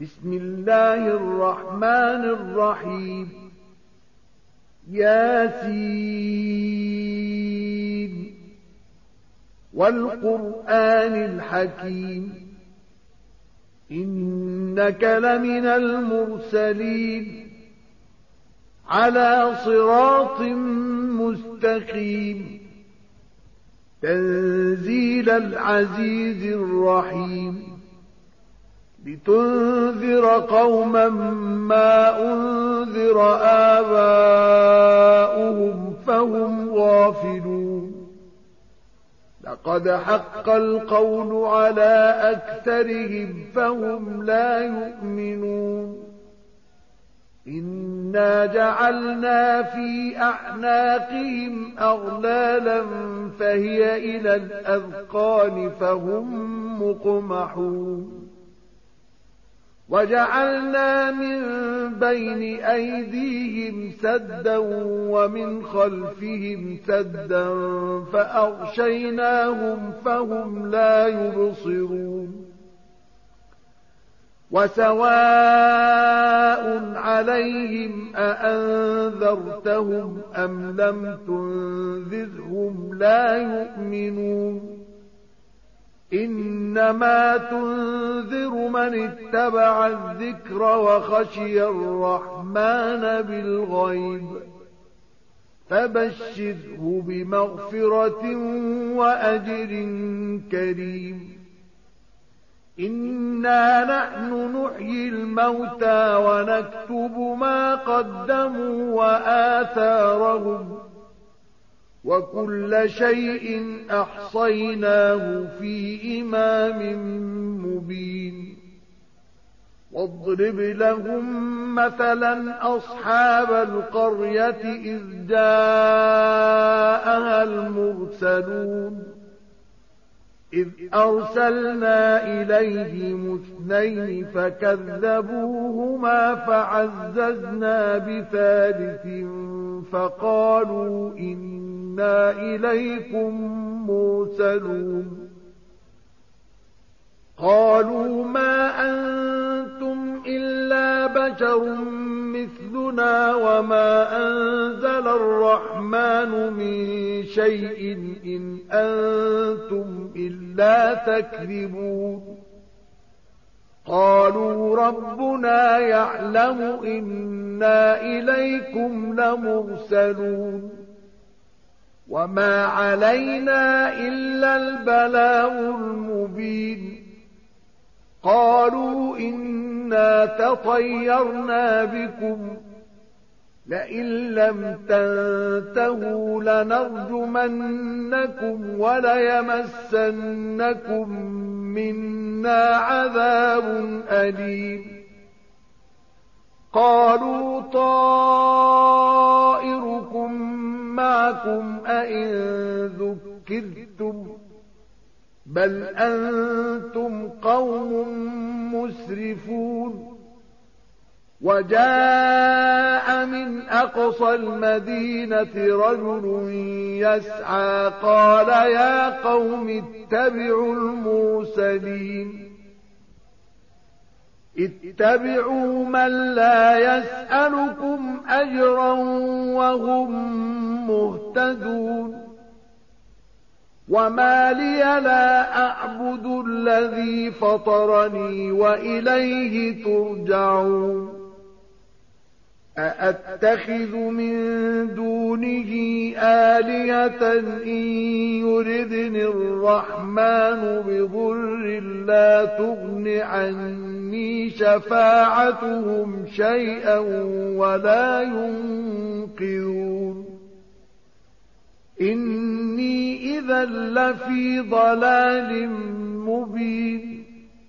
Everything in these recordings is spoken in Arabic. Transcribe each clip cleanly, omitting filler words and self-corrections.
بسم الله الرحمن الرحيم ياسين والقرآن الحكيم إنك لمن المرسلين على صراط مستقيم تنزيل العزيز الرحيم لتنذر قوما ما أنذر آباؤهم فهم غافلون لقد حق القول على أكثرهم فهم لا يؤمنون إنا جعلنا في أعناقهم أغلالا فهي إلى الأذقان فهم مقمحون وجعلنا من بين أيديهم سدا ومن خلفهم سدا فأغشيناهم فهم لا يبصرون وسواء عليهم أأنذرتهم أم لم تنذرهم لا يؤمنون إنما تنذر من اتبع الذكر وخشي الرحمن بالغيب فبشره بمغفرة وأجر كريم إنا نحن نحيي الموتى ونكتب ما قدموا وآثارهم وكل شيء أحصيناه في إمام مبين واضرب لهم مثلا أصحاب القرية إذ جاءها المرسلون إذ أرسلنا إليهم اثنين فكذبوهما فعززنا بثالث فقالوا إنا إليكم مرسلون قالوا ما أنتم إلا بشر مثلنا وما أنزل الرحمن من شيء إن أنتم إلا تكذبون قالوا ربنا يعلم إنا إليكم لمرسلون وما علينا إلا البلاغ المبين قالوا إنا تطيرنا بكم لئن لم تنتهوا لنرجمنكم وليمسنكم منا عذاب أليم قالوا طائركم معكم أئن ذكرتم بل أنتم قوم مسرفون وجاء من أقصى المدينة رجل يسعى قال يا قوم اتبعوا المرسلين اتبعوا من لا يسألكم أجرا وهم مهتدون وما لي لا أعبد الذي فطرني وإليه ترجعون أأتخذ من دونه آلهة إن يردني الرحمن بضر لا تغن عني شفاعتهم شيئا ولا ينقذون إني إذا لفي ضلال مبين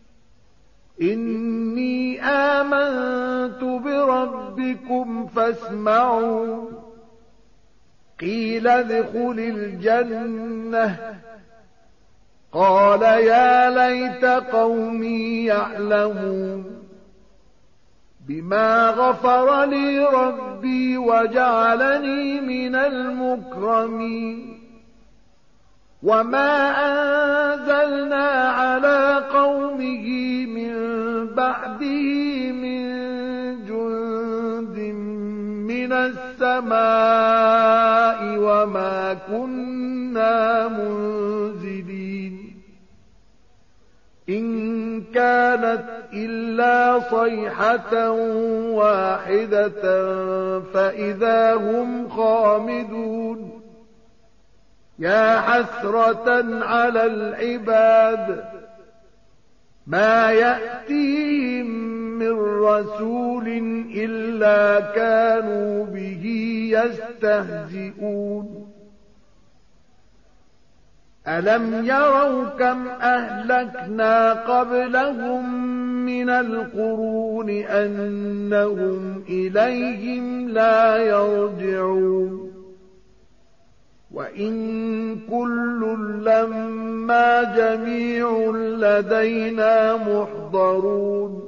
إني آمنت بربكم فاسمعون قيل ادخل الجنة قال يا ليت قومي يعلمون بما غفر لي ربي وجعلني من المكرمين وما أنزلنا على قومه من بعده من جند من السماء وما كنا منزلين إن كانت إلا صيحة واحدة فإذا هم خامدون يا حسرة على العباد ما يأتيهم من رسول إلا كانوا به يستهزئون ألم يروا كم أهلكنا قبلهم من القرون أنهم إليهم لا يرجعون وإن كل لما جميع لدينا محضرون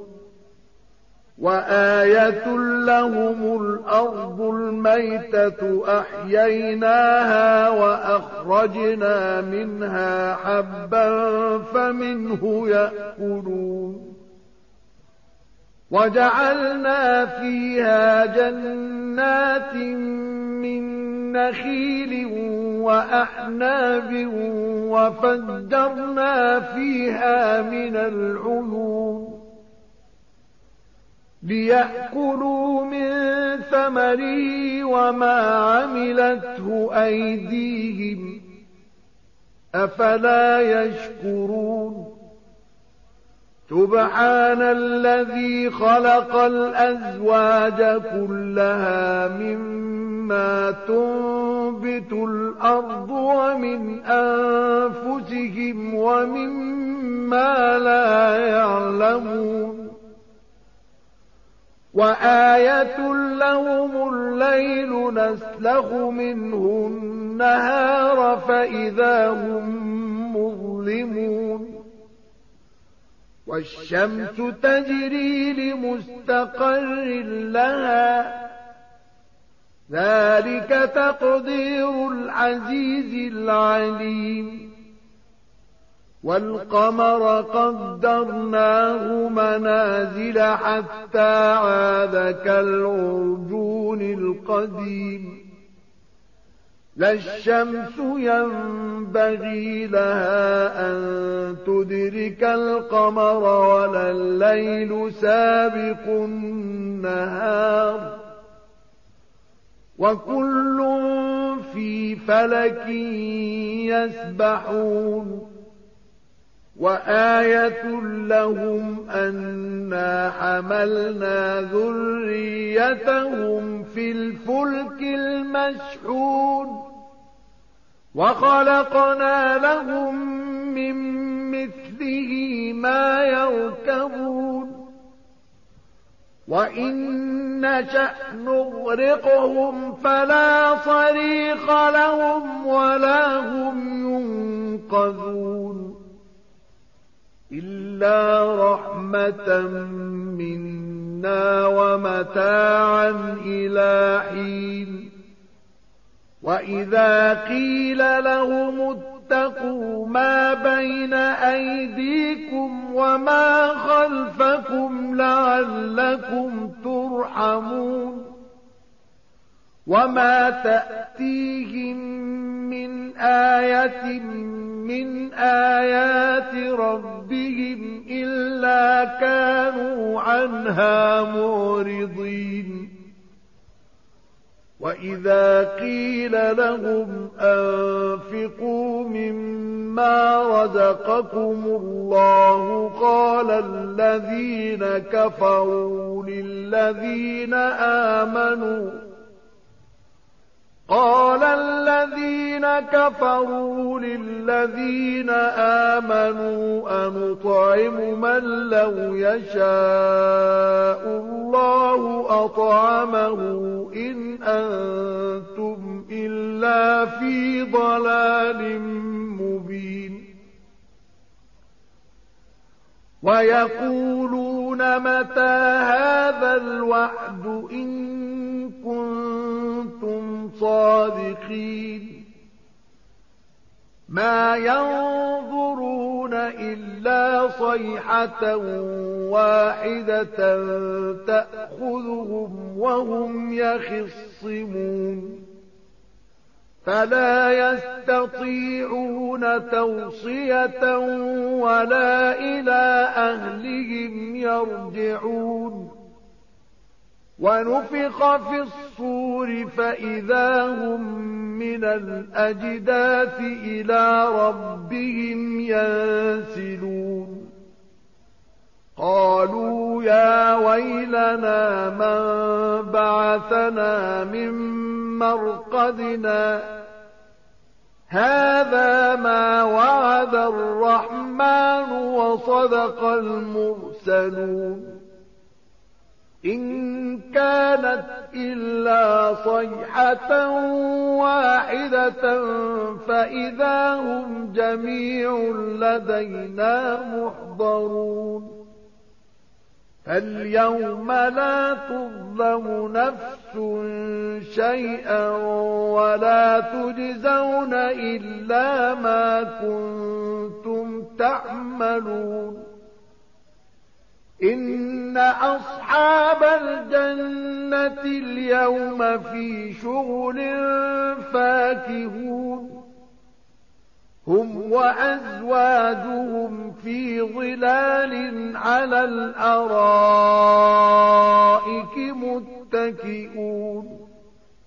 وآية لهم الأرض الميتة أحييناها وأخرجنا منها حبا فمنه يأكلون وجعلنا فيها جنات من نخيل وأعناب وفجرنا فيها من العيون ليأكلوا من ثمره وما عملته أيديهم أفلا يشكرون سبحان الذي خلق الأزواج كلها مما تنبت الأرض ومن أنفسهم ومما لا يعلمون وآية لهم الليل نسلخ منه النهار فإذا هم مظلمون والشمس تجري لمستقر لها ذلك تقدير العزيز العليم والقمر قدرناه منازل حتى عاد كالعرجون القديم لا الشمس ينبغي لها أن تدرك القمر ولا الليل سابق النهار وكل في فلك يسبحون وآية لهم أنا حملنا ذريتهم في الفلك المشحون وخلقنا لهم من مثله ما يركبون وإن نشأ نغرقهم فلا صريخ لهم ولا هم ينقذون إلا رحمة منا ومتاعا إلى حين وإذا قيل لهم اتقوا ما بين أيديكم وما خلفكم لعلكم ترحمون وما تأتيهم من آية من آيات ربهم إلا كانوا عنها معرضين وإذا قيل لهم أنفقوا مما رزقكم الله قال الذين كفروا للذين آمنوا أنطعم من لو يشاء الله أطعمه إن أنتم إلا في ضلال مبين ويقولون متى هذا الوعد إن كنتم صادقين ما ينظرون إلا صيحة واحدة تأخذهم وهم يخصمون فلا يستطيعون توصية ولا إلى أهلهم يرجعون ونفخ في الصور فإذا هم من الأجداث إلى ربهم ينسلون قالوا يا ويلنا من بعثنا من مرقدنا هذا ما وعد الرحمن وصدق المرسلون إن كانت إلا صيحة واحدة فإذا هم جميع لدينا محضرون فاليوم لا تظلم نفس شيئا ولا تجزون إلا ما كنتم تعملون إن أصحاب الجنة اليوم في شغل فاكهون هم وأزواجهم في ظلال على الأرائك متكئون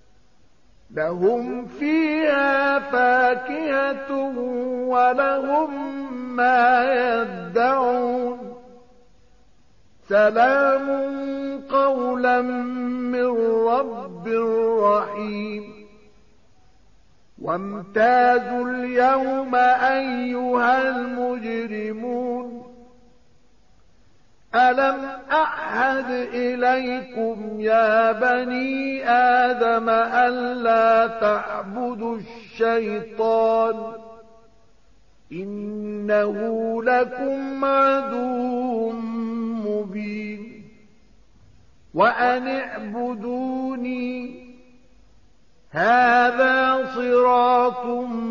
لهم فيها فاكهة ولهم ما يدعون سلام قولا من رب رحيم وامتازوا اليوم أيها المجرمون ألم أعهد إليكم يا بني آدم ألا تعبدوا الشيطان إنه لكم عدو مبين وأن اعبدوني هذا صراط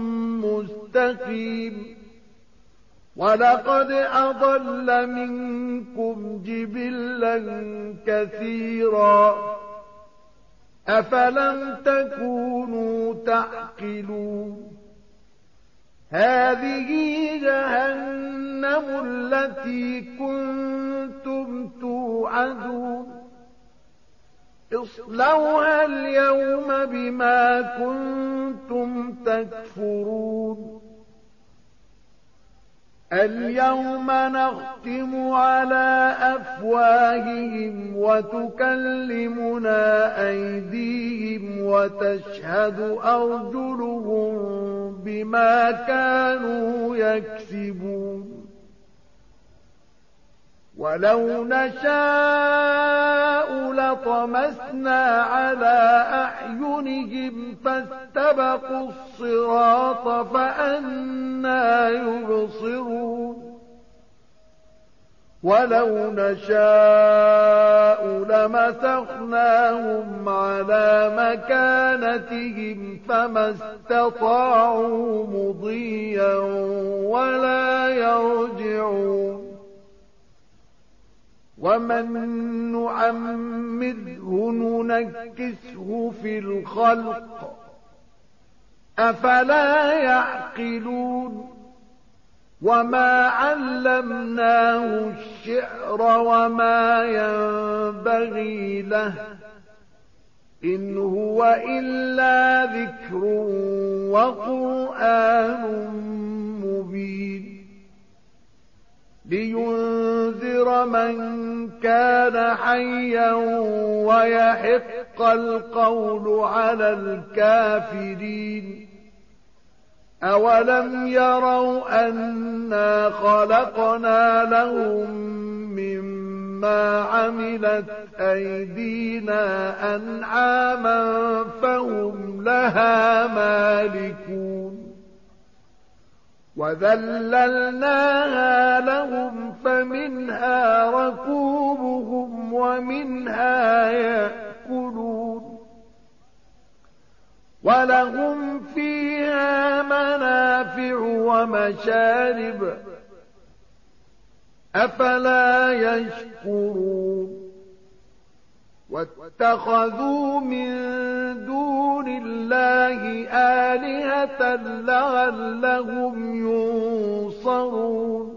مستقيم ولقد أضل منكم جبلا كثيرا أفلم تكونوا تعقلون هذه جهنم التي كنتم توعدون اصلوها اليوم بما كنتم تكفرون اليوم نختم على أفواههم وتكلمنا أيديهم وتشهد أرجلهم بما كانوا يكسبون ولو نشاء لطمسنا على أعينهم فاستبقوا الصراط فأنى يبصرون ولو نشاء لمسخناهم على مكانتهم فما استطاعوا مضيا ولا يرجعون ومن نعمره ننكسه في الخلق أفلا يعقلون وما علمناه الشعر وما ينبغي له إن هو إلا ذكر وقرآن مبين لينذر من كان حيا ويحق القول على الكافرين أولم يروا أنا خلقنا لهم مما عملت أيدينا أنعاما فهم لها مالكون وذللناها لهم فمنها ركوبهم ومنها يأكلون ولهم فيها منافع ومشارب أفلا يشكرون واتخذوا من دون الله آلهة لعلهم ينصرون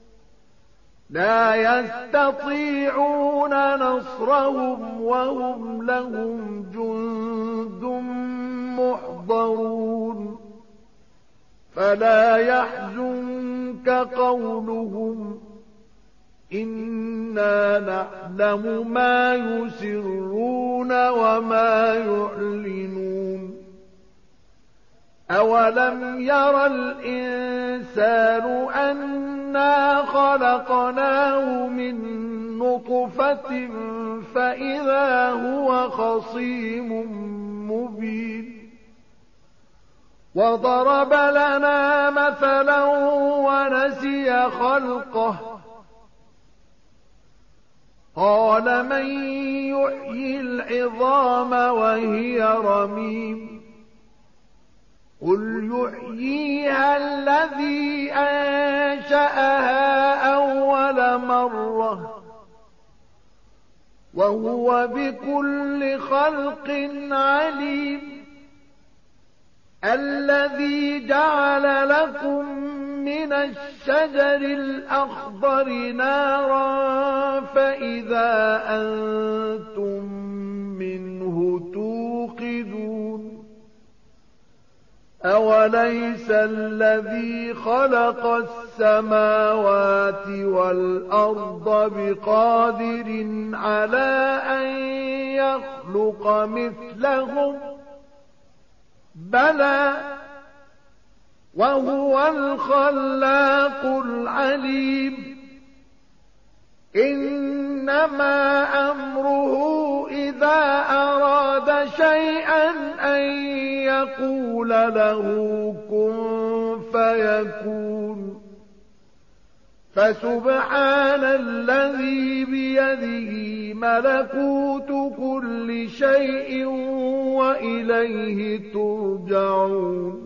لا يستطيعون نصرهم وهم لهم جند محضرون فلا يحزنك قولهم إنا نعلم ما يسرون وما يعلنون أولم ير الإنسان أنا خلقناه من نطفة فإذا هو خصيم مبين وضرب لنا مثلا ونسي خلقه قال من يحيي العظام وهي رميم قل يحييها الذي أنشأها أول مرة وهو بكل خلق عليم الذي جعل لكم من الشجر الأخضر نارا فإذا أنتم منه توقدون أوليس الذي خلق السماوات والأرض بقادر على أن يخلق مثلهم بلى وهو الخلاق العليم إنما أمره إذا أراد شيئا أن يقول له كن فيكون فسبحان الذي بيده ملكوت كل شيء وإليه ترجعون